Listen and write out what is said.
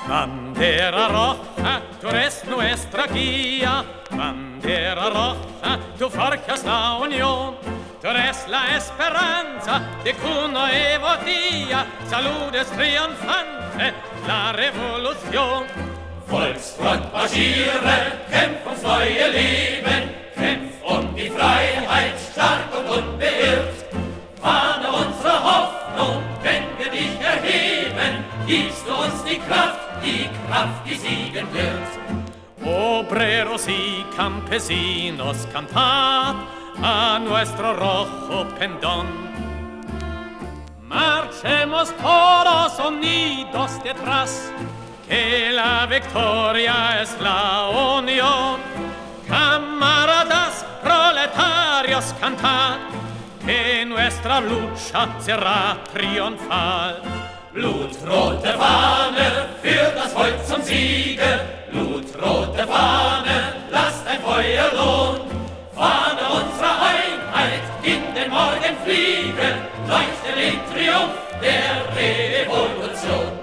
Bandera roja, tú eres nuestra guía. Bandera roja, tú forjas la unión. Tú eres la esperanza de que un nuevo día saludes triunfante la revolución. Volksfront marschiere, kämpf ums neue Leben, kämpf die Freiheit, stark und unbeirrt. Fahne unsere Hoffnung, wenn wir dich erheben, gibst du uns die Kraft, die siegen wird. Obreros y campesinos, cantad a nuestro rojo pendón. Marchemos todos unidos detrás, que la victoria es la unión. Camaradas proletarios, cantad, que nuestra lucha será triunfal. Blutrote Fahne führt das Volk zum Siege. Blutrote Fahne, lasst ein Feuer lohn. Fahne unserer Einheit in den Morgen fliegen, leuchte den Triumph der Revolution.